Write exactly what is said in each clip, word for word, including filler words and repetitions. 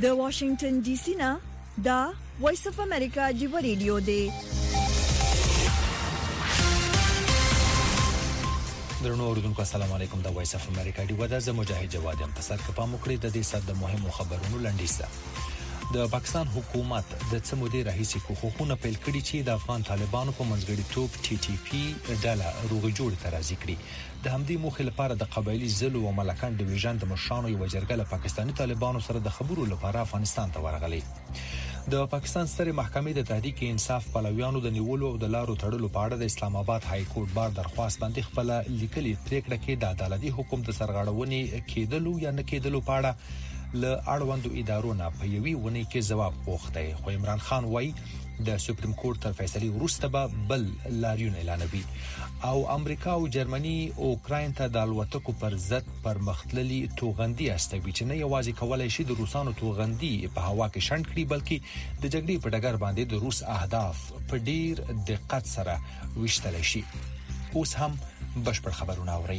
د واشنگټن ډي سي نه دا وایس اف امریکا جیو ریډیو دی. درنو اوریدونکو السلام علیکم. د وایس اف امریکا دی ودا ز مجاهد جواد یم. په سر کې پام وکړئ د دې سات د مهمو خبرونو لنډیسه. د پاکستان حکومت د څمودي رئیس کوخونه پیل کړي چې د افغان طالبانو په منځګړیتوب ټي ټي پی ډله روغ جوړ ته راځي کړي. د همدې موخې لپاره د قبایلی ضلع او ملکان ډیویژن د مشرانو یو جرګه له پاکستاني طالبانو سره د خبرو لپاره افغانستان ته ورغلي. د پاکستان سترې محکمې د تحریک انصاف پلویانو د نیولو او د لارو تړلو په اړه د اسلام آباد های کورټ بار درخواست باندې خپل لیکلي پریکړه کې د عدالتي حکم د سرغړونې کېدلو یا نه کېدلو په اړه له اړوندو ادارو نه په یوې ونې کې جواب غوښتي. خو عمران خان وایي د سپریم کورټ تر فیصلې وروسته به بل لاریون اعلانوي. او امریکا او جرمني اوکراین ته د الوتکو پر ضد پرمختللي توغندي استوي چې نه یوازې کولای شي د روسانو توغندي په هوا کې شنډ کړي بلکې د جګړې په ډګر باندې د روس اهداف په ډیر دقت سره وشتل شي. اوس هم بشپړ خبرونه اورئ.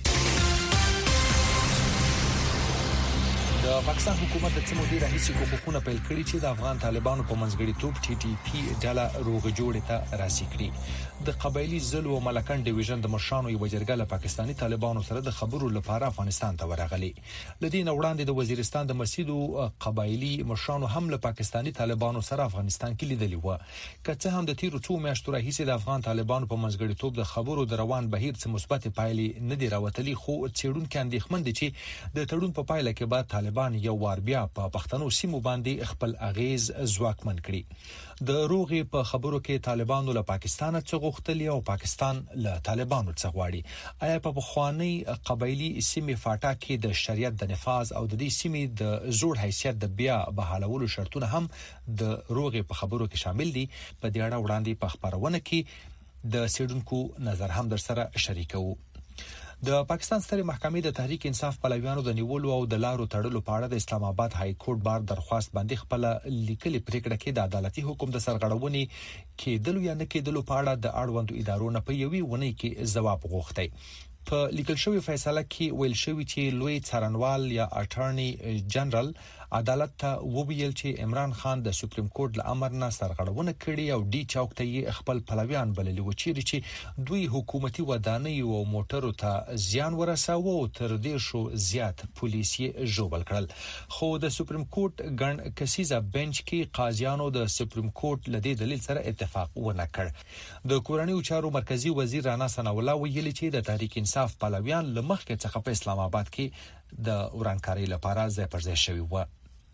د پاکستان حکومت د څمودي رئیس کوخونه پیل کړي چې د افغان طالبانو په منځګړیتوب ټي ټي پی ډله روغ جوړ ته راسي کړي. د قبایلی ضلع او ملکان ډیویژن د مشرانو یو جرګه له پاکستاني طالبانو سره د خبرو لپاره افغانستان ته ورغلي. لدې نه وړاندې د وزیرستان د مسجدو قبایلی مشرانو هم له پاکستاني طالبانو سره افغانستان کې لیدلي و. که څه هم د تیرو څو میاشتو راهیسې د افغان طالبانو په منځګړیتوب د خبرو د روان بهیر څخه مثبت پایلې نه دی راوتلي، خو څېړونکو اندېښمن دي چې د تړون په پایله کې بعد طالبان یو وار بیا په پښتنو سیمو باندې خپل اغیز ځواکمن کړي. د روغي په خبرو کې طالبانو له پاکستان څخه غوښتل او پاکستان له طالبانو څخه غواړي. آیا په بخوانی قبایلی سیمې فاټا کې د شریعت د نفاذ او د دې سیمې د زوړ حیثیت د بیا بحالولو شرطونه هم د روغي په خبرو کې شامل دي؟ په دې اړه وړاندې په خبرونه کې د سیډونکو نظر هم در سره شریکو. د پاکستان سترې محکمې د تحریک انصاف پلویانو د نیولو او د لارو تړلو په اړه د اسلام آباد های کورټ بار درخواست باندې خپل لیکلي پریکړه کې د عدالتي حکم د سرغړونې کېدلو یا نه کېدلو په اړه د اړوندو ادارو نه په یوې ونې کې جواب غوښتي. په لیکل شوی فیصله کې ویل شوی چې لوی څارنوال یا اټارنی جنرال عدالت ته وویل چې عمران خان د سپریم کورټ له امر نه سرغړونه کړې او ډي چوک ته خپل پلویان بللي و چې دوی حکومتي ودانۍ او موټرو ته زیان ورساوه او تر دې شو زیات پولیس یې ژوبل کړل. خو د سپریم کورټ ګڼ کسیزه بنچ کې قاضیانو د سپریم کورټ لدې دلیل سره اتفاق ونه کړ. د کورنیو چارو مرکزی وزیر رانا ثناء الله ویلي چې د تحریک انصاف پلویان لمخکې څخه په اسلام آباد کې د ورانکاري لپاره ځای پر ځای شوی و.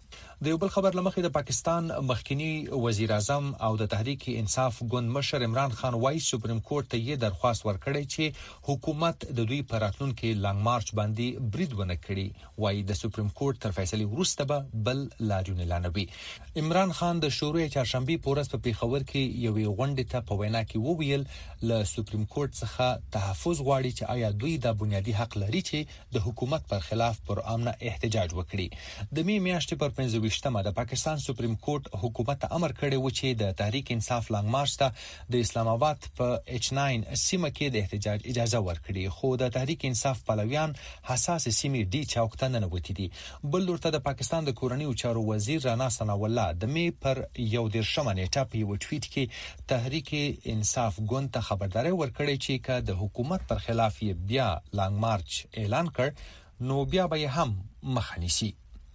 د یو بل خبر لمخې د پاکستان مخکنی وزیر اعظم او د تحریک انصاف ګوند مشر عمران خان وايي سپریم کورټ ته یې درخواست ورکړی چې حکومت د دوی پر راتلونکي لانګ مارچ باندې برید ونه کړي. وايي د سپریم کورټ تر فیصلې وروسته به بل لاریون اعلانوي. عمران خان د شورای چهارشنبه په ورځ په پیښور کې یوې غونډې ته په وینا کې وویل له سپریم کورټ څخه تحفظ غواړي چې آیا دوی د بنیادی حق لري چې د حکومت پر خلاف پر امنه احتجاج وکړي. د می میاشتې پر پنځه ویشتمه د پاکستان سپریم کورټ حکومت ته امر کړی و چې د تحریک انصاف لانګ مارچ ته د اسلام آباد په ایچ نهه سیمه کې د احتجاج اجازه ورکړي، خو د تحریک انصاف پلویان حساس سیمې ډي چوک ته ننوتي دي. بل ورته د پاکستان د کورنیو چارو وزیر رانا ثناء الله د می پر یو دیرشمه نیټه په یو ټویټ کې تحریک انصاف ګوند ته خبرداري ورکړي چې که د حکومت پر خلاف یې بیا لانګ مارچ اعلان کړ نو بیا به هم مخه نیسي.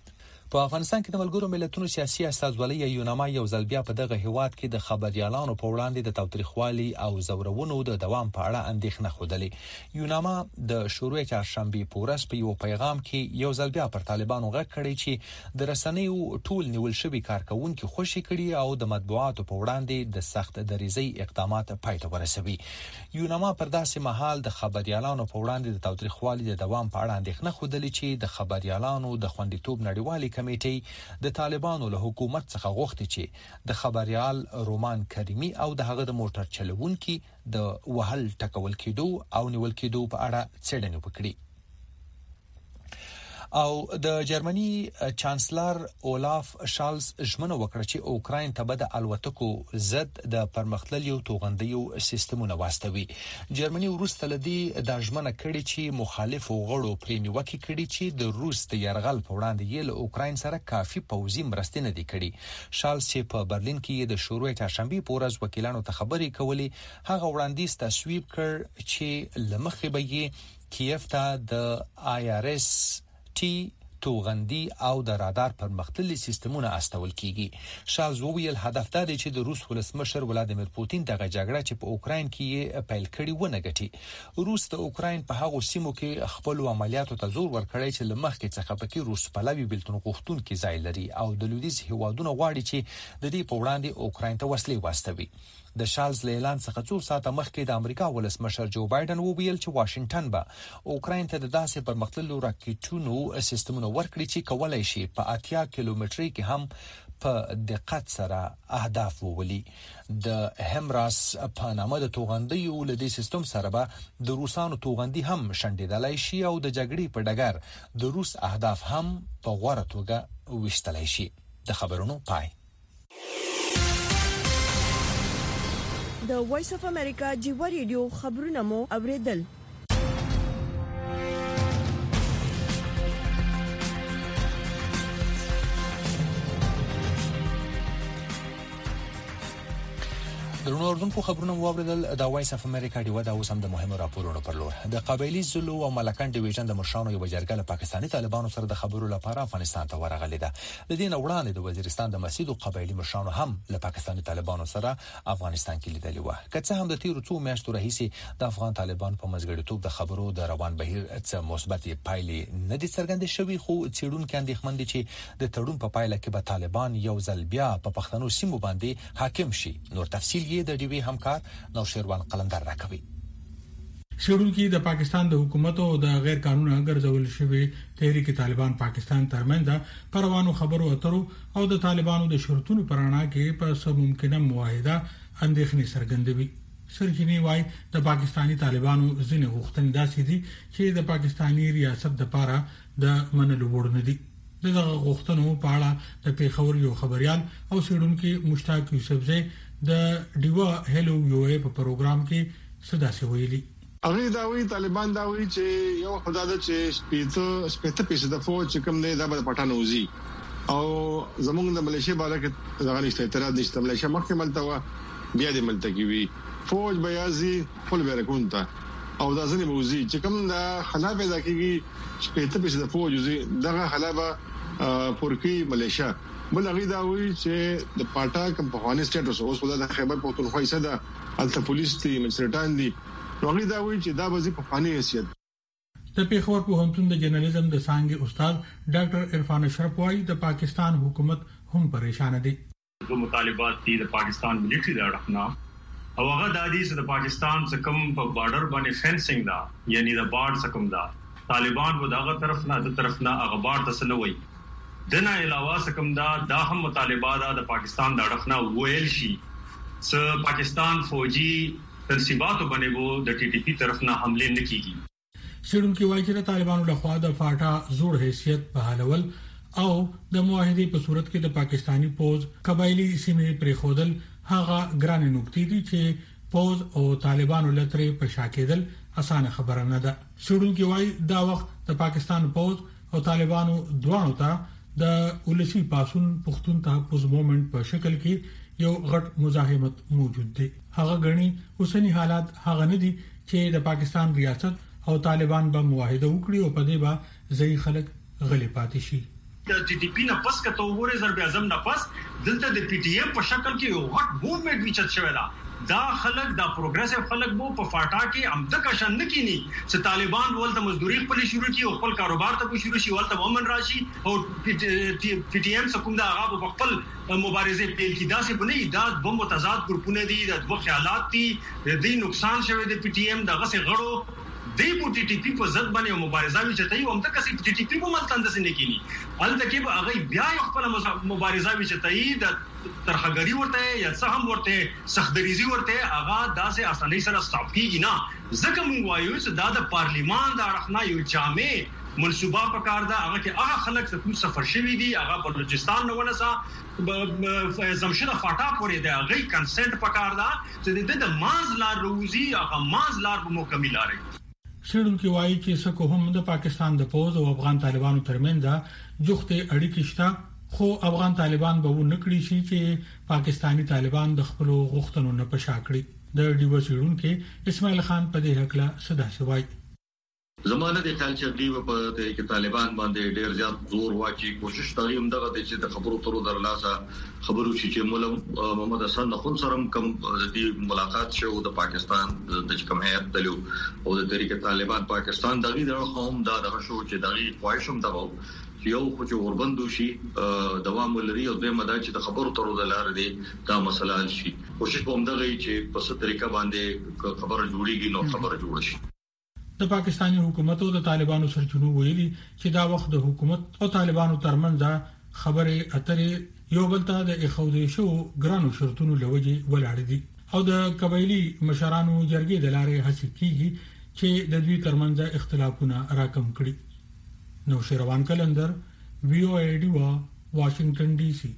په افغانستان کې د ملګرو ملتونو سیاسي استازولۍ یوناما یو ځل بیا په دغه هیواد کې د خبريالانو په وړاندې د تاوتریخوالي او زورونو د دوام په اړه اندېښنه خوده. یوناما د شورای چهارشنبه په ورځ په یو پیغام کې یو ځل بیا پر طالبانو غږ کړی چې د رسنیو ټول نیول شوی کارکونکو خوشي کړي او د مطبوعاتو په وړاندې د سخت دریزي اقدامات پای ته ورسوي. یوناما پر داسې مهال د خبريالانو په وړاندې د تاوتریخوالي د دوام په اړه اندېښنه خوده چې د خبريالانو د خوندیتوب نړیوالې کمیټې د طالبانو له حکومت څخه غوښتي چې د خبريال رومان کریمی او د هغه د موټر چلوونکي د وهل ټکول کېدو او نیول کېدو په اړه څېړنه وکړي. او د جرمني چانسلر اولاف شالز ژمنه وکړه چې اوکراین ته به د الوتکو ضد د پرمختللو توغندیو سیستمونه واستوي. جرمني وروسته لدی د ژمنه کړې چې مخالفو غړو پرې نیوکه کړې چې د روس د یرغل په وړاندې یې له اوکراین سره کافي پوځي مرستې نه دي کړې. شالز چې په برلین کې د شروع چهارشنبه په ورځ وکیلانو ته خبرې کولې، هغه وړاندیز تصویب کړ چې لمخې به یې کیف ته د آی آر اس ټي توغندي او د رادار پرمختللي سیستمونه استول کیږي. شالز وویل هدف دا دی چې د روس ولسمشر ولادیمیر پوتین دغه جګړه چې په اوکراین کې پیل کړي ونه ګټي. روس د اوکراین په هغو سیمو کې خپل عملیاتو ته زور ورکړی چې لمخکې څخه پکې روس پلوي بلتون غوښتونکي ځای لري او د لویدیځ هیوادونو غواړي چې د دې په وړاندې اوکراین ته وسلې واستوي. د شالز له اعلان څخه څو ساعته مخکې د امریکا ولسمشر جو بایدن وویل چې واشنگټن به اوکراین ته د داسې پرمختللو راکټونو سیستمونه ورکړي چې کولای شي په اتیا کیلومتري کې هم په دقت سره اهداف وولي. د همراس په نامه د توغندیو له دې سیستم سره به د روسانو توغندي هم شندېدلای شي او د جګړې په ډګر د روس اهداف هم په غوړه توګه وشتلای شي. د خبرونو پای. د وایس اف امریکا جیوا ریډیو خبرونه مو اوریدل. درنو اوردونکو خبرونه واوریدل. د وایس اف امریکا ډیو دا اوس هم د مهمو راپورونو پر لور. د قبایلی زلو او ملکن ډیویژن د مشرانو یو جرګه له پاکستاني طالبانو سره د خبرو لپاره افغانستان ته ورغلې ده. د دې نه وړاندې د وزیرستان د مسجد او قبایلی مشرانو هم له پاکستاني طالبانو سره افغانستان کې لیدلې و. که څه هم د تیرو څو میاشتو راهیسې د افغان طالبان په مزګړیتوب د خبرو د روان بهیر څه مثبت پایلې نه دي څرګندې شوې، خو څېړونکي اندېښمن دي چې د تړون په پایله کې به طالبان یو ځل بیا په پښتنو سیمو باندې حاکم شي. نور تفصیل یې د ډیوی همکار نو شیروان قلندر راکوي. شروع د پاکستان د حکومت او د غیر قانوني ګرځول شوی تحریک طالبان پاکستان ترمنځ پروانو خبرو اترو او د طالبانو د شرطونو پرانا کې په سم ممکنه معاهده اندېښنې څرګندوي. سرجنی وای د پاکستانی طالبانو ځینې غوښتنې داسې دي چې د پاکستانی ریاست لپاره د منلو وړ نه دي. دغه غوښتنو په اړه د پیښور یو خبريال او سیډونکو مشتاق یوسفزئی د ډیوا هلو یو ای په پروګرام کې صدا سي ویلي. هغه دا وی طالبان دا وی چې یو خدای د چې سپیته سپیته پیسې د فوج چې کوم نه د پټانو وزي او زمونږ د ملیشیا بالا کې ځان نشته اعتراض نشته. ملیشیا مخکې ملته و بیا د ملته کې وی فوج بیازي خپل ورکونته او دا ځنې موزي چې کوم د خلا پیدا کیږي سپیته پیسې د فوج وزي دغه خلا پورکی ملیشیا بل هغه دا وی چې د پټا کوم په افغانستان اوس خدای د خیبر پختونخوا یې صدا الته پولیس دي منسرټان دي هغه دا وی چې دا وظیفه په فني حیثیت. د پیښور پوهنتون د جرنالیزم د څانګې استاد ډاکټر عرفان اشرف وايي د پاکستان حکومت هم پریشان دي. د مطالبات دي د پاکستان ملټری د اړخنا او هغه د دې چې د پاکستان څخه کوم په بارډر باندې فینسینګ دا یعنی د بارډ څخه کوم دا طالبان و دغه طرف نه د طرف نه هغه بارډ تسلوي دنه علاوه څخه دا د هم مطالبات د پاکستان د اړخنا ویل شي چې پاکستان فوجي تنصیباتو باندې وو د ټي ټي پی طرف نه حمله نه کیږي. سیډونکو وايي چې طالبانو له خوا د فاټا زوړ حیثیت بحالول او د معاهدې په صورت کې د پاکستانی پوز قبایلی سیمې پرې خودل هغه ګران نقطې دي چې پوز او طالبانو لترې په شاکېدل اسانه خبره نه ده. سیډونکو وايي دا وخت د پاکستان پوز او طالبانو دوانو ته د ولسی پاسون پښتون تحفظ موومېنټ په شکل کې یو غټ مزاحمت موجود دی. هغه غني اوسنی حالات هغه نه دي چې د پاکستان ریاست او طالبان به معاهده وکړي او په دې به ځای خلک غلي پاتې شي. د ټي ټي پی نه پس کته وګوره ضرب اعظم نه پس دلته د پی ټی ایم په شکل کې یو غټ موومېنټ وچت شوی دا دا خلک دا پروګریسیو خلک وو په فاټا کې امده کا شان نکینی چې طالبان ولته مزدوري خپل شروع کی او خپل کاروبار ته شروع شي ولته ومن راشي او پی ټی ایم څخه دا هغه په خپل مبارزه پیل کی دا څه بنې دا دوه متضاد ګروپونه دي د دوه خیالات دي د دې نقصان شوی د پی ټی ایم دغه څه غړو دی په ټي ټي پی په ضد باندې مبارزه وی چتای او همدا کسي ټي ټي پی په ملتان د سینې کینی الته کې به هغه بیا خپل مبارزه وی چتای د ترخګری ورته یا څه هم ورته سختدریزي ورته هغه داسې اسانۍ سره سټاپ کیږي نه ځکه موږ وایو چې دا د پارلیمان د اړخنا یو جامع منصوبه پکار ده هغه کې هغه خلک چې کوم سفر شوی دي هغه بلوچستان نه ونسا زمشد فاټا پورې ده هغه کنسنت پکار ده چې د ماز لار روزي هغه ماز لار به مکمل لاري. شړونکو وایي چې سکو هم د پاکستان د پوز او افغان طالبانو ترمنځ جوخته اړیکې شته، خو افغان طالبان به ونکړي شي چې پاکستانی طالبان د خپل غوښتنو نه پشاکړي. د ډیو شړونکو اسماعیل خان په دې حق لا صدا سوای. زمانه د خیال چې دی په دې کې طالبان باندې ډېر زیات زور واچي کوشش کوي هم دغه چې د خبرو ترو درلاسه خبرو شي چې مولا محمد حسن خون سره کوم د دې ملاقات شو د پاکستان د کوم هیئت دلو او د طریق طالبان پاکستان دغه د قوم دا دغه شو چې دغه خواهشم دغه یو خو چې وربندو شي دوام ولري او د مدا چې د خبرو ترو دلار دي دا مسله حل شي. کوشش کوم دغه چې په ست طریقه باندې خبره جوړیږي نو خبره جوړ شي. د پاکستاني حکومت او د طالبانو سرچینو ویلي چې دا وخت د حکومت او طالبانو ترمنځ خبرې اترې یو بل ته د اخودې شو ګرانو شرطونو لوجي ولاړ دي او د قبایلی مشرانو جرګې د لارې هڅه کیږي چې د دوی ترمنځ اختلافونه راکم کړي. نو شروان کلندر وی او ای ډی وا واشنگټن ډي سي.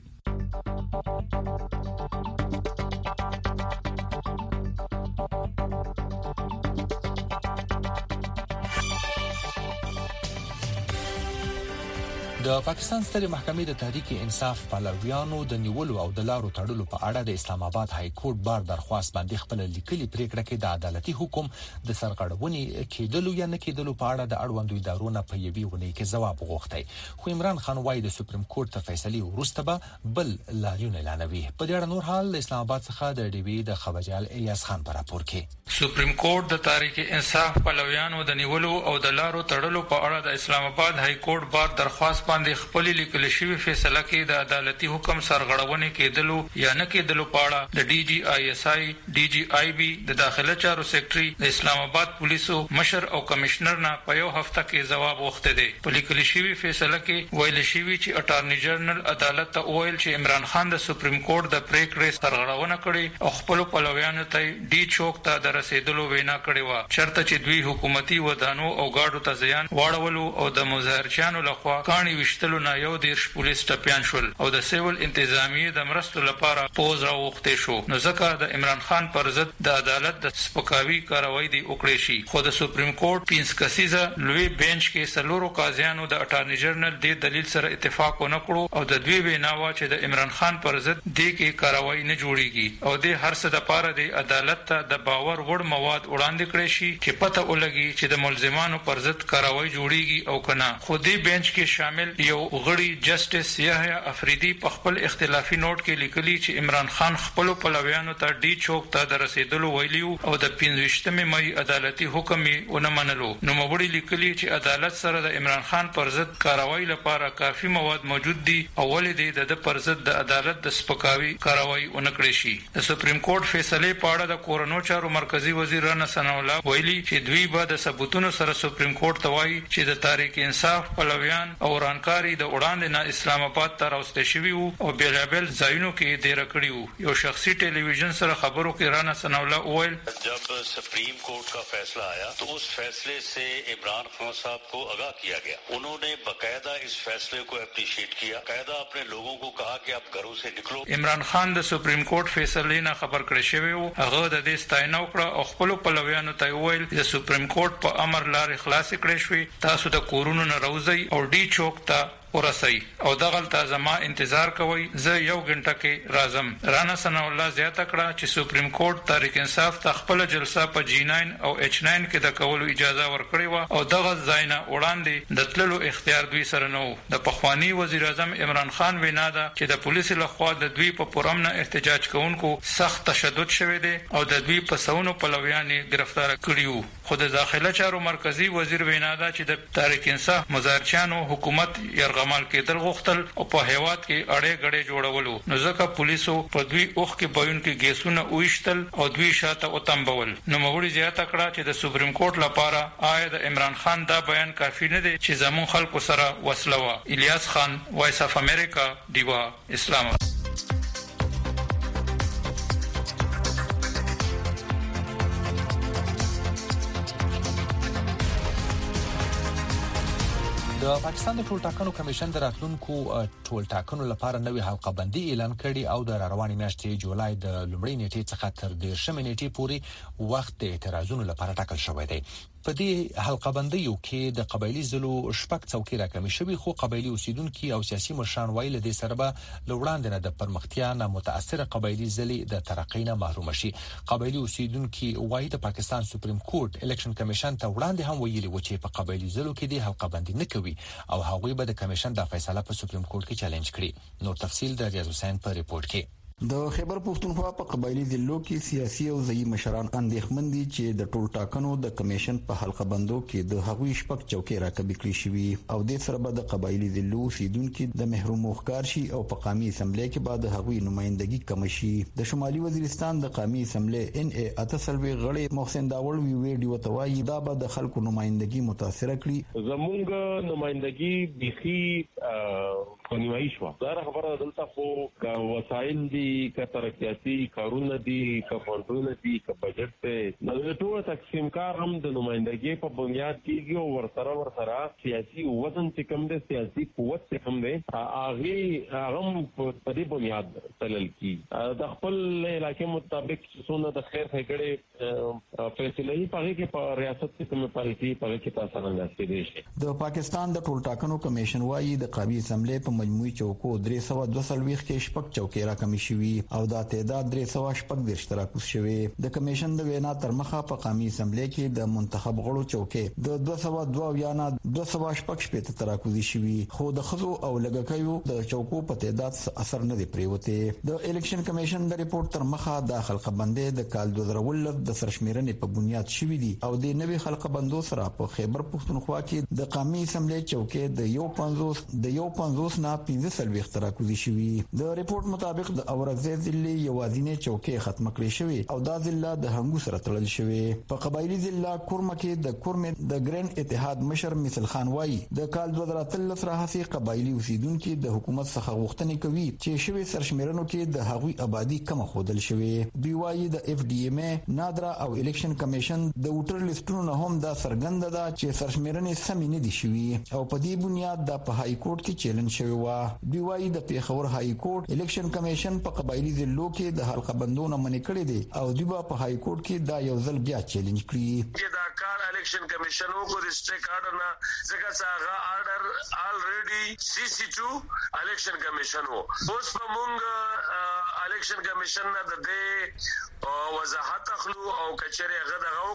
د پاکستان سترې محکمې د تحریک انصاف پلویانو د نیولو او د لارو تړلو په اړه د اسلام آباد های کورټ بار درخواست باندې خپل لیکلي پریکړه کې د عدالتي حکم د سرغړونې کېدلو یا نه کېدلو په اړه د اړوندو ادارو نه په یوې ونې کې ځواب غوښتي. خو عمران خان وايي د سپریم کورټ تر فیصلې وروسته به بل لاریون اعلانوي. په دې اړه نور حال د اسلام آباد څخه د ډي وی د خبرجال ایاس خان پر راپور کې. سپریم کورټ د تحریک انصاف پلویانو د نیولو او د لارو تړلو په اړه د اسلام آباد های کورټ بار درخواست باندې خپل لیکل شوی فیصله کې د عدالتي حکم سرغړونې کېدلو یا نه کېدلو په اړه د ډي جی آی ایس آی ډي جی آی بي د داخله چارو سیکریټري د اسلام آباد پولیسو مشر او کمشنر نه په یو هفته کې جواب وغوښته دی. په لیکل شوی فیصله کې ویل شوی چې اټارنی جنرال عدالت ته ویل چې عمران خان د سپریم کورټ د پریکړې سرغړونه کړې او خپل پلویانو ته ډي چوک ته د رسیدلو وینا کړې و، چرته چې دوی حکومتي ودانو او گاډو ته زیان واړولو او د مظاهرچیانو لخوا کاڼي وشتلو نه یو دیرش پولیس ټپیان شول او د سیول انتظامیه د مرستو لپاره پوز راوخته شو. نو ځکه د عمران خان پر ضد د عدالت د سپکاوي کاروایی دی وکړې شي. خو د سپریم کورټ پینځ کسیزه لوی بنچ کې سلورو قاضیانو د اټارنی جنرال د دلیل سره اتفاق ونه کړو او د دوی ویناوه چې د عمران خان پر ضد د کې کاروایی نه جوړیږي او د هر څه د پاره د عدالت ته د باور وړ مواد وړاندې کړی شي چې پته ولګي چې د ملزمانو پر ضد کاروایی جوړیږي او کنه. خو دې بنچ کې شامل یو غړي جسټس یحیی افریدی په خپل اختلافي نوٹ کې لیکلي چې عمران خان خپل پلویانو ته ډي چوک ته د رسیدلو ویلیو او د پنځويشتمې مې عدالتي حکم یې ونه منلو. نو مبړي لیکلي چې عدالت سره د عمران خان پر ضد کاروایی لپاره کافي مواد موجود دي او ولې د پر ضد د عدالت د سپکاوي کاروایی ونکړي شي. د سپریم کورټ فیصله په اړه د کورونو چارو مرکزی وزیر رانا ثنا الله ویلي چې دوی به د ثبوتونو سره سپریم کورټ ته وایي چې د تحریک انصاف پلویان او رانکاری د وړاندې نه اسلام آباد ته راوستل شوی وو او بیلابل ځایونو کې ډیر کړی وو. یو شخصي ټلویزیون سره خبرو کې رانا ثنا الله وویل जब supreme court का फैसला आया तो उस फैसले से इमरान खान साहब को आगाह किया गया. उन्होंने बकायदा इस फैसले को एप्रिशिएट किया, कायदा अपने लोगों को कहा कि आप घरों से निकलो. عمران خان د سپریم کورټ فیصله نه خبر کړی شوی وو. هغه د دې ستاینه وکړه او خپل پلویانو ته وویل د سپریم کورټ په امر لارې خلاص کړی شوی، تاسو د کورونو نه راوځئ او ډي چوک ته ورسئ او دغلته زما انتظار کوئ، زه یو غنټه کې راځم. رانا ثنا الله زیاته کړه چې سپریم کورټ تحریک انصاف ته خپل جلسه په جی ناین او ایچ ناین کې د کولو اجازه ورکړې و او دغه ځاینا وړاندې د تللو اختیار دوی سره نه و. د پخوانی وزیر اعظم عمران خان وینا ده چې د پولیسو لخوا د دوی په پرامنه احتجاج کوونکو سخت تشدد شوی دی او د دوی په سونو پلویان گرفتار کړیو. خو د داخله چارو مرکزی وزیر وینا ده چې د تحریک انصاف مظاهرچیانو حکومت یرغمال کېدل غوښتل او په هیواد کې اړې غړې جوړولو. نو ځکه پولیسو په دوی اوخ کې بایون کې ګیسونه وښتل او دوی شاته وتمبول. نو موري زیاته کړه چې د سپریم کورټ لپاره آیا د عمران خان دا بیان کافی نه دی چې زمون خلکو سره وسله و. الیاس خان، وایس اف امریکا، دیوا، اسلام آباد. د پاکستان د ټولټاکنو کمیشن د راتلونکو ټولټاکنو لپاره نوې حلقه بندي اعلان کړي او د رواني میاشتې جولای د لومړۍ نیټې څخه تر دیرشمې نیټې پورې وخت د اعتراضونو لپاره ټاکل شوی دی. په دې حلقه بندیو کې د قبایلی ضلعو شپږ څوکۍ راکمې شوې، خو قبایلی اوسیدونکو او سیاسي مشران وایي له دې سره به لوړاندې نه د پرمختیا نه متاثره قبایلی ضلع د ترقۍ نه محروم شي. قبایلی اوسیدونکو وایي د پاکستان سپریم کورټ الیکشن کمیشن ته وړاندې هم ویلي و چې په قبایلی ضلعو کې د حلقه بندي نه کوي او هغوی به د کمیشن د فیصله په سپریم کورټ کې چیلنج کړي. نور تفصیل د ریاض حسین په ریپورت کې. د خیبر پښتونخوا په قبایلی ضلعو کې سیاسي او ځایي مشران اندېښمن دي چې د ټول ټاکنو د کمیشن په حلقه بندو کې د هغوی شپږ چوکۍ راکبې کړې شوې او د سره به د قبایلی ضلعو اوسیدونکو د محروم ښکار شي او په قومي اسمبلی کې به د هغوی نمائندګي کم شي. د شمالي وزیرستان د قومي اسمبلی ان ای اتسلوي غړي محسن داول وی ویډیو توایي دا به د خلکو نمائندګي متاثر کړي. زمونږ نمائندګي بيخي قانوني شو دا خبره دلته خو وسایل دي که ترقیاتي کارونه دي که فندونه دي که بجټ ته نو ټول تقسیم کار هم د نمائندګۍ په بنیاد کېږي او ورسره ورسره سیاسي وزن چې کوم دی سیاسي قوت چې کوم دی هغه هم په دې بنیاد تلل کېږي. د خپل علاقې مطابق څونه د خیر ښېګړې فیصله یې په هغې کې په ریاست کې کومې پالیسي په هغې کې تاسو رانغاستې دی شي. د پاکستان د ټول ټاکنو کمیشن وایي د قومي اسمبلی په مجموعي چوکو درې سوه دوه څلوېښت کې شپږ چوکۍ راکمې شوي او دا تعداد درې سوه شپږ دېرش ته راکوز شوی. د کمیشن د وینا تر مخه په قومي اسمبلی کې د منتخب غړو چوکۍ د دوه سوه دوه اویا نه دوه سوه شپږ شپېته ته راکوزي شوي، خو د ښځو او لږکیو د چوکو په تعداد اثر نه دی پریوتی. د الیکشن کمیشن د ریپورت تر مخه د حلقه بندي د کال دوه زره اوولس د سرشمیرنې په بنیاد شوی دي او د نوې حلقه بندو سره په خیبر پښتونخوا کې د قومي اسمبلی چوکۍ د یو پنځوس د یو پنځوس نه پنځه څلوېښت ته راکوزي شوي. د ریپورت مطابق د اورغزي ضلع یوازینی چوکۍ ختم کړې شوې او دا ضلع د هنګو سره تړل شوې. په قبایلی ضلع کورمه کې د کورمه د ګرین اتحاد مشر مثل خان وایي د کال دوه زره اتلس راهیسې قبایلی اوسیدونکو د حکومت څخه غوښتنې کوي چې شوی سرشمیرنو کې د هغوی آبادی کم خودل شوې. دوی وایي د اف ډي ایم ای نادرا او الیکشن کمیشن د ووټر لیستونو نه هم دا څرګنده ده چې سرشمیرنې سمې نه دي شوې او په دې بنیاد د په های کورټ کې چیلنج شوی و. دوی وایي د پیښور های کورټ الیکشن کمیشن په قبایلی ضلعو کې د حلقه بندونه منې کړې دي او دوی په های کورټ کې دا یو ځل بیا چیلنج کړی. چې دا کار الیکشن کمیشن وکړي د سټیک آرډر نه ځکه چې هغه آرډر الریډي سی سی ټو الیکشن کمیشن وو. اوس په مونږ الیکشن کمیشن نه د دې وضاحت اخلو او کچره هغه دغه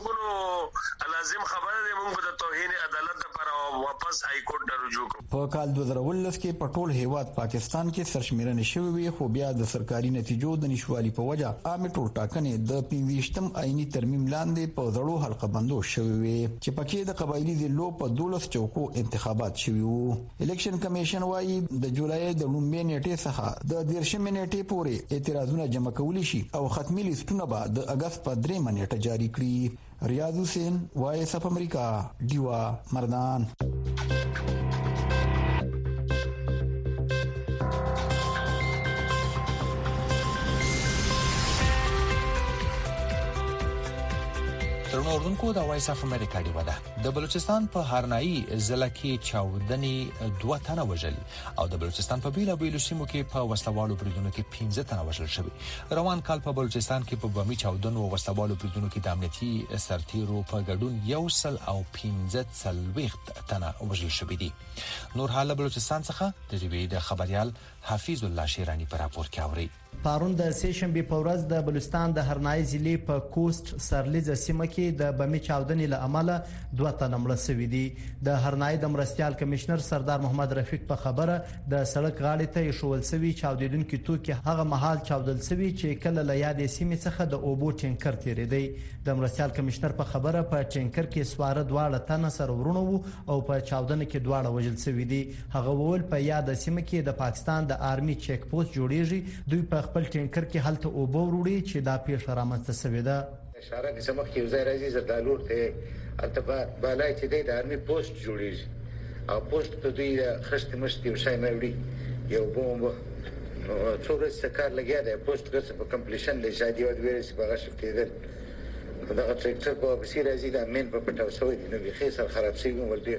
وکړو لازم خبره ده مونږ د توهین عدالت لپاره واپس های کورټ ته رجوع کوو. په کال دوه زره اوولس کې په ټول هیواد پاکستان کې سرشمیرنې شوې وي خو بیا د سرکاري نتیجو د نشوالي په وجه عامه ټول ټاکنې د پنځویشتم آئینی ترمیم لاندې په زړو حلقه بندو شوې وي چې پکې د قبایلی ضلعو په دولس چوکو انتخابات شوي وو. الیکشن کمیشن وایي د جولای د لومړۍ نیټې څخه د دیرشمې نیټې پورې اعتراضونه جمع کولی شي او ختمي لیستونه به د اگست په درېمه نیټه جاری کړي. ریاض حسین وایس اف امریکا ډیوا مردان. ترنو اردوونکو د وایس اف امریکا ډیوا ده. د بلوچستان په هرنایي ضلع کې چاودنې دوه تنه وژل او د بلوچستان په بیلا بیلو سیمو کې په وسلوالو بریدونو کې پنځه تنه وژل شوي. روان کال په بلوچستان کې په بمي چاودنو او وسلوالو بریدونو کې د امنیتي سرتیرو په ګډون یو سل او پنځه څلوېښت تنه وژل شوي دي. نور حال بلوچستان څخه د ریوی د خبريال حفیظ الله شیرانی په راپور کې اوري. پارون د سه شنبه په ورځ د بلوچستان د هرنای ضلع په کوست سرلیز سیمه کې د بمي چاودنې له امله دوه تنه مړه شوي دي. د هرنای د مرستيال کمشنر سردار محمد رفیق په خبره د سړک غاړې ته شول سوي چاودیدونکو توکي هغه مهال چاودل سوي چې کله له یادې سیمې څخه د اوبو ټینکر تیرېدی. د مرستيال کمشنر په خبره په ټینکر کې سواره دواړه تنه سره ورونه وو او په چاودنه کې دواړه وژل شوي دي. هغه وول په یاد سیمه کې د پاکستان د آرمي چیک پوسټ جوړیږي. دوی په خپل ټینکر کې حالت اوبو وروړي چې دا پیښه رامنځته شوې ده. اشاره د سمخ کې وزیر عزیز زردالور ته التبا بالای چې د آرمي پوسټ جوړیږي او پوسټ ته دوی خشت مشتي وشای مېوړي یو بوم څو ورځې کار لګیا دی پوسټ ګرځي په کمپلیشن له شادي او د ویرس په غشف کېدل دا ټریکټر په بصیر عزیز امین په پټاو شوی دی نو به خیر سره خراب شي ول ډیر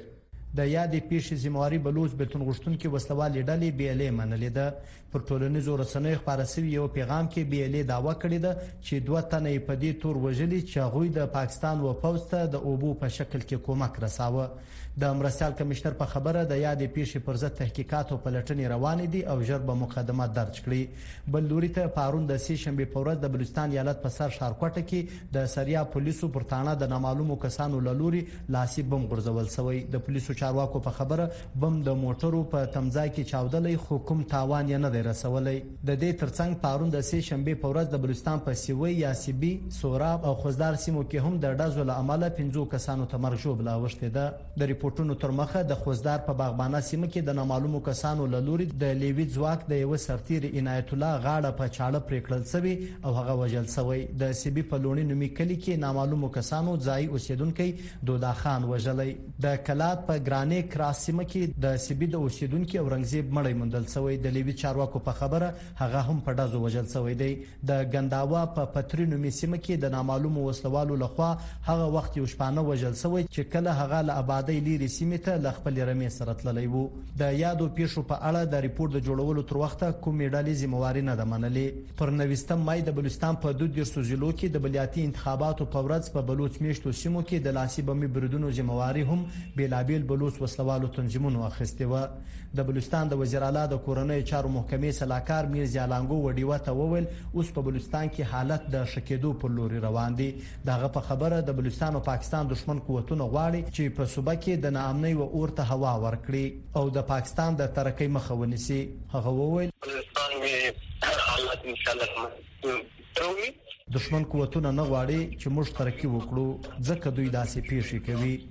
د یادې پیښې ذمہواري بلوچ بیلتون غوښتونکي وسلوالې ډلې بي ال اي منلې ده. پر ټولنیزو رسنیو خپاره شوي یو پیغام کې بي ال اي دعوه کړې ده چې دوه تنه یې په دې تور وژلي چې هغوی د پاکستان و پوځ ته د اوبو په شکل کې کومک رساوه. د مرستیال کمشنر په خبره د یادې پیښې پر ضد تحقیقات او پلټنې روانې دي او ژر به مقدمه درج کړي. بل لوري ته پارون د سې شنبې په ورځ د بلوچستان ایالت په سر ښارکوټه کې د سریا پولیسو پر تاڼه د نامعلومو کسانو له لوري لاسي بم غورځول شوی. د پولیسو چارواکو په خبره بم د موټرو په تمځای کې چاودلې خو کوم تاوان یې نه دی رسولی. د دې ترڅنګ پارون د سې شنبې په ورځ د بلوچستان په سیوی یا سیبي سوراب او خوزدار سیمو کې هم د ډزو له امله پنځو کسانو ته مرګ ژوبله اوښتې ده. د ریپورتونو تر مخه د خوزدار په باغبانه سیمه کې د نامعلومو کسانو له لوري د لیوي ځواک د یو سرتیر عنایت الله غاړه په چاړه پرې کړل شوی او هغه وژل شوی. د سیبي په لونی نومي کلی کې نامعلومو کسانو ځای اوسیدونکو دودا خان وژلی. د کلات په ګرانې کراس سیمه کې د سیبي د اوسیدونکو اورنګزیب مړی موندل شوی. د لیوي چارواکو په خبره هغه هم په ډزو وژل شوی دی. د ګنداوا په پتری نومي سیمه کې د نامعلومو وسلوالو لخوا هغه وخت یو شپانه وژل شوی چې کله هغه له آبادی لري سیمه ته ل خپل رمې سره تللی وو. د یادو پیښو په اړه د ریپورت د جوړولو تر وخته کومې ډلې ذمہواري نه ده منلې. پر نوستم مای د بلوچستان په دوه دیرشو ضلعو کې د بلیاتي انتخاباتو په ورځ په بلوچ میشتو سیمو کې د لاسي بمي بریدونو ذمہواري هم بیلابیل بلوچ وسلوالو تنظیمونو اخیستې و. د بلوچستان د وزیر اعلی د کورنۍ چارو محکمې سلاکار میرزا لانګو وډیوه ته وویل اوس په بلوچستان کې حالت د شکېدو پر لوري روان دي. دغه په خبره د بلوچستان او پاکستان دښمن قوتونه غواړي چې په صوبه کې د ناامنۍ و اورته هوا ورکړي او د پاکستان د ترقۍ مخه ونیسي. هغه وویل بلوچستان کې حالت ان شاء الله دښمن قوتونه نه غواړي چې موږ ترقی وکړو ځکه دوی داسې پیښې کوي.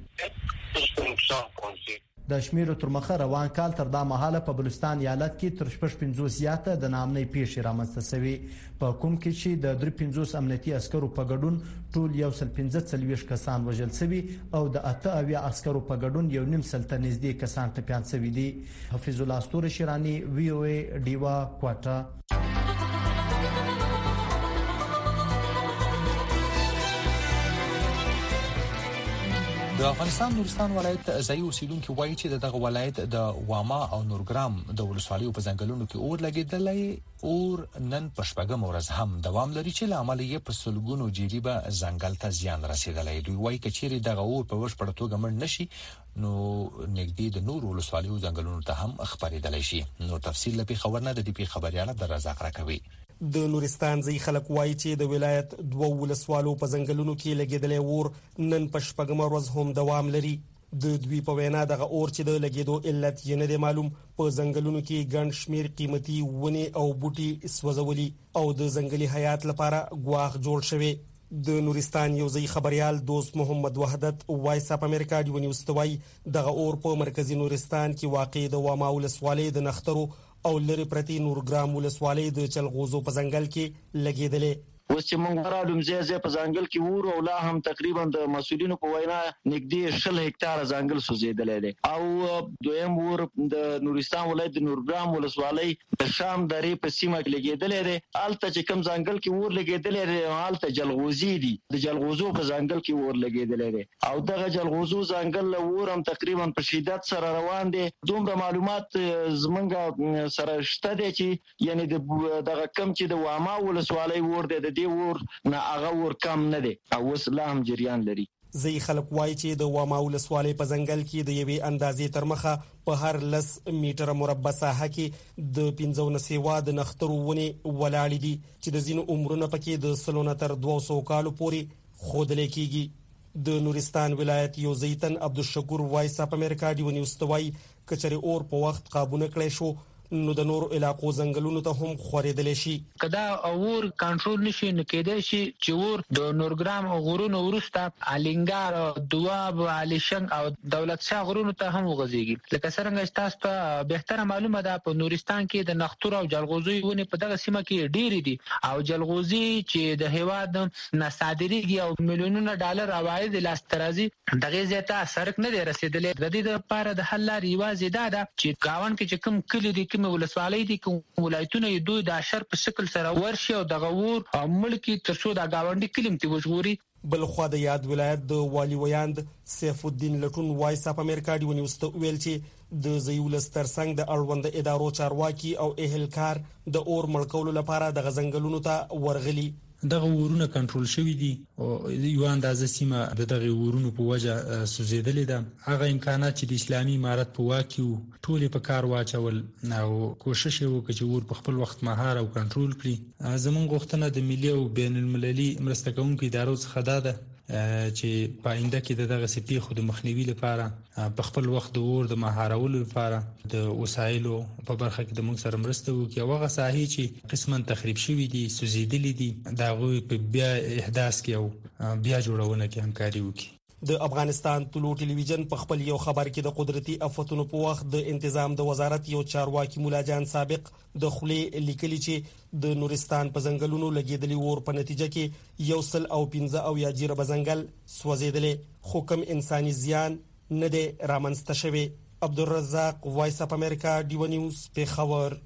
د شمیرو تر مخه روان کال تر دا مهاله په بلوچستان ایالت کې تر شپږ پنځوس زیاته د نامنۍ پیښې رامنځته شوې په کوم کې چې د درې پنځوس امنیتي عسکرو په ګډون ټول یو سل پنځه څلوېښت کسان وژل شوي او د اته اویا عسکرو په ګډون یو نیم سل ته نږدې کسان ټپیان شوي دي. حفیظ الله استور شیرانی وی او ای ډیوا کوټا. د افغانستان نورستان ولایت ځایي اوسیدونکو وایي چې دغه ولایت د واما او نورګرام د ولسوالیو په ځنګلونو کې اور لګیدلی اور نن په شپږم ورځ هم دوام لري چې له امله یې په سلګونو جریبه ځنګل ته زیان رسیدلی. دوی وایي کچېرې دغه اور په بشپړه توګه مړ نشي نو نږدې د نور ولسوالیو ځنګلونو ته هم خبرېدلی شي. نور تفصیل لپاره خبرنه د دې په خبرياله د رزاق راکوي. د نورستان ځای خلک وایي چې د ولایت دوه ولسوالو په ځنګلونو کې لګیدلی اور نن په شپږمه ورځ هم دوام لري. د دوی په وینا دغه اور چې د لګیدو علت یې نه دی معلوم. په ځنګلونو کې ګڼ شمیر قیمتي ونې او بوټي سوځولي او د ځنګلي حیات لپاره ګواښ جوړ شوی. د نورستان یو ځای خبريال دوست محمد وحدت وایس اپ امریکا دی ونیوز توای دغه اور په مرکزی نورستان کې واقع د واما ولسوالۍ د نخترو او لری پرتی نورګرام ولسوالۍ د چلغوزو په ځنګل کې لګیدلې. اوس چې مونږ راډوم زی زی په ځنګل کې ور او لا هم تقریبا د مسولینو په وینا نږدې شل هکتار ځنګل سوځیدلې دي او دویم ور د نورستان ولایت د نورګرام ولسوالۍ د شام درې په سیمه کې لګیدلې دي. الته چې کوم ځنګل کې ور لګیدلې دي الته جلغوزي دي د جلغوزو په ځنګل کې ور لګیدلې دي او دغه جلغوزو ځنګل له ور هم تقریبا په شدت سره روان دي. دومره معلومات زمونږ سره شته دي چې یعنی دغه کم چې د واما ولسوالۍ ور دي دی ور نه هغه ور کم نه دي او اسلام جریان لري. زی خلک وایي چې د واما ولسوالۍ په ځنګل کې د یوې اندازې تر مخه په هر لس میټر مربع ساحه کې د پنځونه سیوا د نخترو ونې ولاړې دي چې د ځینو عمرونه پکې د سلو نه تر دوه سوه کالو پورې ښودلی کېږي. د نورستان ولایت یو زیتن عبدالشکور وایس اپ امریکا دی ونیوز توای کچري اور په وخت قابونه کړی شو نو د نور علاقو ځنګلونو ته هم خورېدلی شي. کدا اور کنټرول نشي نو کېدای شي چې اور د نورګرام غرونو وروسته الینګار دواب علیشنګ او دولت شاه غرونو ته هم وغځيږي. لکه څنګه چې تاسو ته بهتره معلومه ده په نورستان کې د نختور او جلغوزي ونې په دغه سیمه کې ډېری دي او جلغوزي چې د هیواد نه صادرېږي او میلیونونه ډالر عواید لاسته راځي دغه زیاته سرک نه دی رسیدلی. د دې لپاره د حل لارې یوازې دا ده چې گاون کې چې کوم کلی دي کوم ولسوالۍ دي کوم ولایتونه دوی د اشر په شکل سره ورشي او دغه ور ملکی ترڅو د گاونډي کلیم ته وژغوري. بل خو د یاد ولایت د والی ویاند سیف الدین لټون وایس اپ امریکا دی ونیوسته ویل چې د زیولس ترڅنګ د اړوند ادارو چارواکي او اهلکار د اور مړکولو لپاره د غزنګلونو ته ورغلي. دغه ورونه کنټرول شوی دي او یو اندازه سیمه د دغه ورونو په وجه سوزیدلې ده. هغه امکانات چې د اسلامي امارت په واکي وو ټول په کار واچول او کوشش وکړي چې ور په خپل وخت مهار او کنټرول کړي. زمونږ غوښتنه د ملي او بین المللي مرسته کوونکو ادارو څخه ده چې په آینده کې دغه سپی خو د مخنیوي لپاره په خپل وخت د اور د مهارولو لپاره د وسایلو په برخه کې د موږ سره مرسته وکړي او هغه ساحې چې قسماً تخریب شوي دي سوزیدلي دي د هغوی په بیا احداث کې او بیا جوړونه کې همکاري وکړي. د افغانستان طلوع ټلویزیون په خپل یو خبر کې د قدرتي آفتونو په وخت د تنظیم د وزارت یو چارواکي مولا جان سابق د خلې لیکلي چې د نورستان په ځنګلونو لګیدلي اور په نتیجه کې یو سل او پنځه او یا جیره بزنګل سوځیدلې خو کوم انساني زیان نه دی رامنځته شوی. عبدالرزاق وایس اپ امریکا ډیو نیوز پیښور.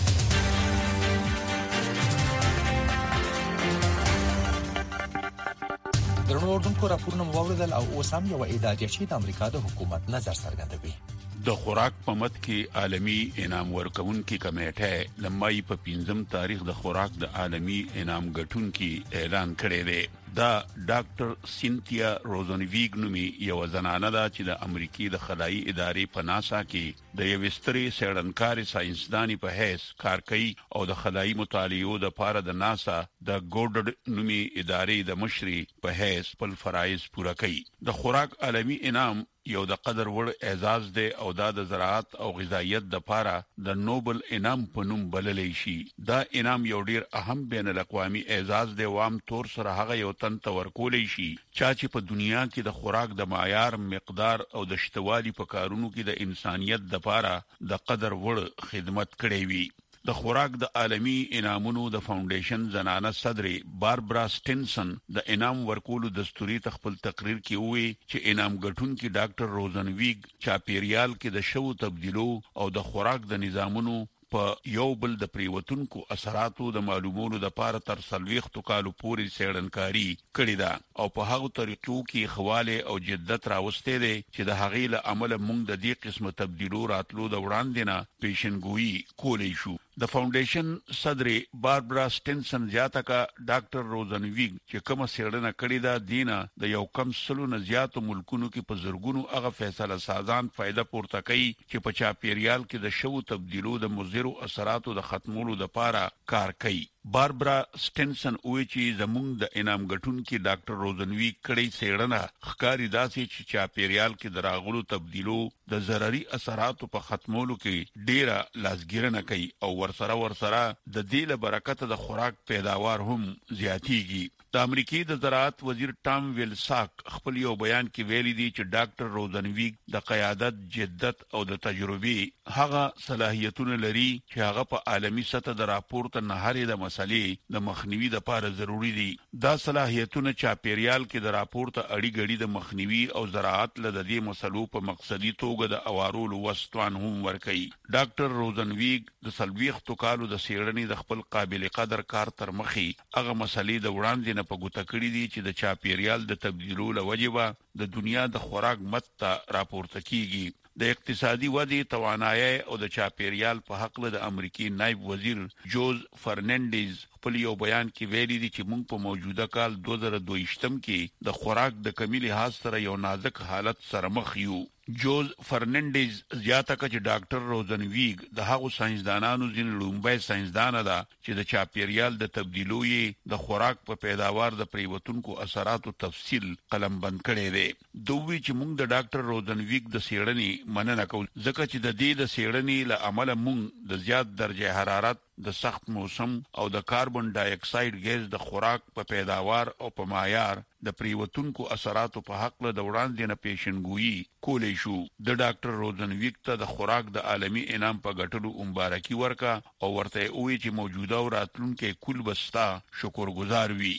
درنو اردوونکو راپورونه واوریدل او اوس هم یو اداري چې د امریکا د حکومت نظر څرګندوي. د خوراک په مت کې عالمی انعام ورکونکو کمیټه لمای په پنځم تاریخ د خوراک د عالمی انعام ګټونکو اعلان کړی دی. دا ډاکټر سینتیا روزنویګ نومي یو زنانه ده چې د امریکای د خلایي ادارې په ناسا کې د یو ستري سیړنکاري ساينسداني په حیث کار کوي او د خلایي مطالعو د پاره د ناسا د ګوډډ نومي ادارې د مشري په حیث خپل فرایض پوره کوي. د خوراک عالمی انعام یو د قدر وړ اعزاز دی او دا د زراعت او غذایت د پاره د نوبل انعام په نوم بللی شي. دا انعام یو ډیر اهم بین الاقوامي اعزاز دی او عام طور سره هغه یو تن تور کولای شي چې په دنیا کې د خوراک د معیار مقدار او د شتوالي په کارونو کې د انسانيت د پاره د قدر وړ خدمت کړی وي. د خوراک د عالمی انعامونو د فاونډیشن زنانه صدر باربرا سټینسن د انعام ورکولو دستوري تخپل تقریر کې وی چې انعام ګټونکو ډاکټر روزنویګ چاپیریال کې د شوو تبدیلو او د خوراک د نظامونو په یو بل د پریوتونکو اثراتو د معلومولو د پاره تر سلويختو کالو پورې سیړنکاری کړی دا او په هغه طریقو کې خواله او جدت راوستي دي چې د هغې له عمل مونږ د دې قسمه تبدیلو راتلو د وړاندې نه پیشنګوئی کولای شو. د فاونډیشن صدر باربرا سټینسن زیاته کا ډاکټر روزنویګ چې کوم سیړنه کړی دا دینه د یو کم سلو نه زیاتو ملکونو کې په زرګونو هغه فیصله سازان فائدہ پورته کوي چې په چاپیریال کې د شوو تبدیلو د مضرو اثراتو د ختمولو لپاره کار کوي. باربرا سټینسن وایي چې زموږ د انعام ګټونکو ډاکټر روزنویګ کړي سیړنه ښکاری داسې چې چاپیریال کې دراغلو تبدیلو د ضرري اثراتو په ختمولو کې ډیره لاسګیرنه کوي او ورسره ورسره د دې له برکت د خوراک پیداوار هم زیاتیږي. د امریکای د زراعت وزیر ټام ویلساک خپل یو بیان کې ویلي دی چې ډاکټر روزنویګ د قیادت جدت او د تجربې هغه صلاحیتونه لري چې هغه په عالمی سطح د راپورته نه هرې د مسلې د مخنیوي لپاره ضروری دي. دا صلاحیتونه چاپیریال کې د راپورته اړي غړي د مخنیوي او زراعت له د دې مسلو په مقصدی توګه د اوارولو وستوان هم ورکړي. ډاکټر روزنویګ د سلويختو کالو د سیړنې د خپل قابل قدر کار تر مخي هغه مسلې د وړاندې په ګوته کړی دي چې د چاپیریال د تبدیلو لوجبه د دنیا د خوراک مت ته راپورته کیږي. د اقتصادي ودی توانایي او د چاپیریال په حق له د امریکای نائب وزیر جوز فرناندیز خپل یو بیان کې ویلي دي چې موږ په موجوده کال دوه زره دوه کې د خوراک د کمی لحاظ سره یو نازک حالت سره مخ یو. جوز فرناندیز زیاته کړه چې ډاکټر روزنویګ د هغو ساينسدانانو ځین لومبای ساينسدان ده چې د چاپیریال د تبدیلوي د خوراک په پیداوار د پریوتونکو اثراتو تفصیل قلم بند کړي دي. دوی چې موږ د ډاکټر روزنویګ د سیړنې مننه کوو ځکه چې د دې د سیړنې له عمله موږ د زیات درجه حرارت د سخت موسم او د کاربن ډای اکساید ګیس د خوراک په پیداوار او په معیار د پریوتونکو اثراتو په حق له وړاندې نه پیشنګوئی کولای شو. د ډاکټر روزنویګ ته د خوراک د عالمی انعام په ګټلو مبارکي ورکا او ورته وی چې موجوده او راتلونکي کول بستا شکرګزار وي.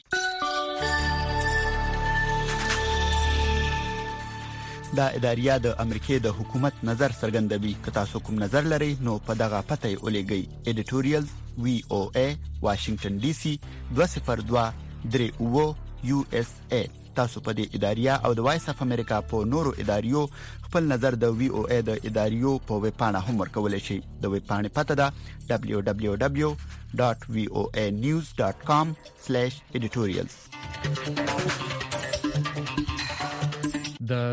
دا اداریه د امریکای د حکومت نظر څرګندوي. که تاسو کوم نظر لرئ نو په دغه پته یې ولېږئ. ایډیټوریال وی او ای واشنگټن ډي سي دوه صفر دوه درې اوه یو اس ای تاسو په دې اداریه او د وایس اف امریکا په نورو اداریو خپل نظر د وی او ای د اداریو په ویب پاڼه هم ورکولای شئ. د ویب پاڼې پته ده دبليو دبليو دبليو ډاټ وی او ای نیوز ډاټ کام سلیش ایډیټوریالز. د